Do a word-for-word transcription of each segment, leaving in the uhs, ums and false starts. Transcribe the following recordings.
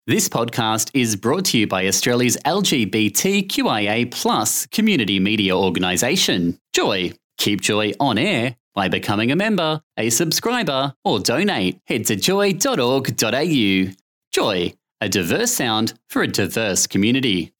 This podcast is brought to you by Australia's L G B T Q I A plus community media organisation, Joy. Keep Joy on air by becoming a member, a subscriber, or donate. Head to joy dot org dot a u. Joy, a diverse sound for a diverse community.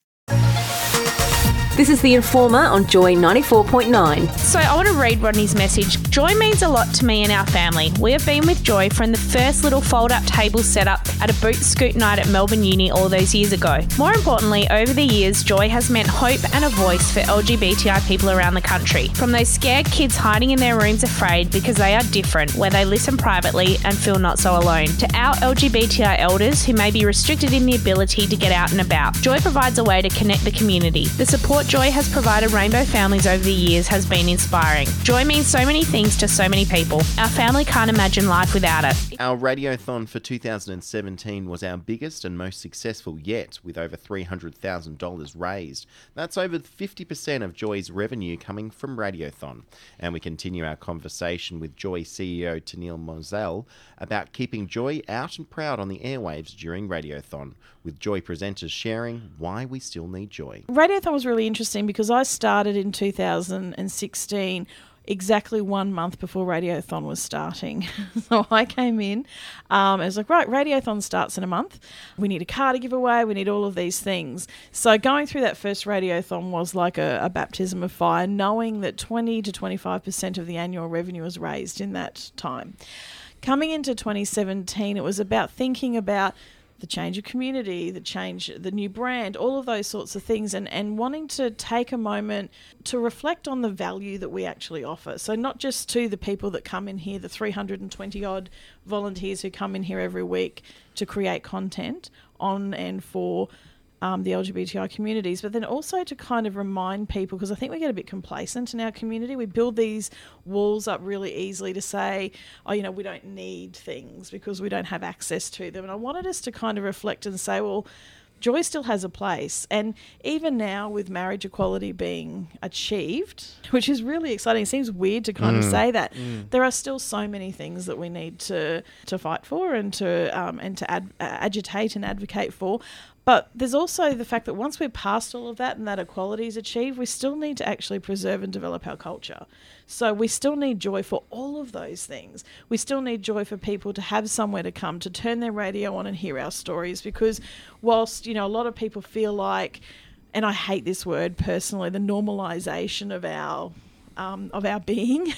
This is The Informer on Joy ninety-four point nine. So I want to read Rodney's message. Joy means a lot to me and our family. We have been with Joy from the first little fold-up table set up at a boot scoot night at Melbourne Uni all those years ago. More importantly, over the years, Joy has meant hope and a voice for L G B T I people around the country. From those scared kids hiding in their rooms afraid because they are different, where they listen privately and feel not so alone, to our L G B T I elders who may be restricted in the ability to get out and about. Joy provides a way to connect the community. The support Joy has provided rainbow families over the years has been inspiring. Joy means so many things to so many people. Our family can't imagine life without it. Our Radiothon for two thousand seventeen was our biggest and most successful yet, with over three hundred thousand dollars raised. That's over fifty percent of Joy's revenue coming from Radiothon. And we continue our conversation with Joy C E O Tennealle Mozelle about keeping Joy out and proud on the airwaves during Radiothon, with Joy presenters sharing why we still need Joy. Radiothon was really interesting because I started in two thousand sixteen, exactly one month before Radiothon was starting. So I came in, um, I was like, right, Radiothon starts in a month. We need a car to give away. We need all of these things. So going through that first Radiothon was like a, a baptism of fire, knowing that twenty to twenty-five percent of the annual revenue was raised in that time. Coming into twenty seventeen, it was about thinking about the change of community, the change, the new brand, all of those sorts of things, and, and wanting to take a moment to reflect on the value that we actually offer. So not just to the people that come in here, the three hundred twenty odd volunteers who come in here every week to create content on and for Um, the L G B T I communities, but then also to kind of remind people, because I think we get a bit complacent in our community. We build these walls up really easily to say, oh, you know, we don't need things because we don't have access to them. And I wanted us to kind of reflect and say, well, Joy still has a place. And even now with marriage equality being achieved, which is really exciting, it seems weird to kind mm. of say that, mm. there are still so many things that we need to to fight for and to um, and to ad- agitate and advocate for. But there's also the fact that once we're past all of that and that equality is achieved, we still need to actually preserve and develop our culture. So we still need Joy for all of those things. We still need Joy for people to have somewhere to come, to turn their radio on and hear our stories, because whilst, you know, a lot of people feel like, and I hate this word personally, the normalisation of our um, of our being,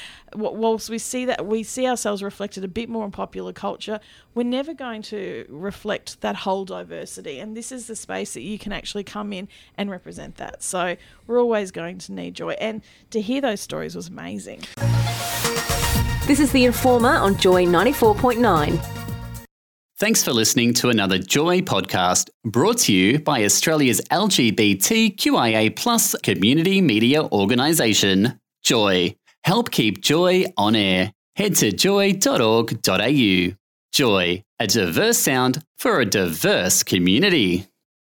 whilst we see that we see ourselves reflected a bit more in popular culture, we're never going to reflect that whole diversity. And this is the space that you can actually come in and represent that. So we're always going to need Joy. And to hear those stories was amazing. This is The Informer on Joy ninety-four point nine. Thanks for listening to another Joy podcast brought to you by Australia's L G B T Q I A plus community media organisation, Joy. Help keep Joy on air. Head to joy dot org dot a u. Joy, a diverse sound for a diverse community.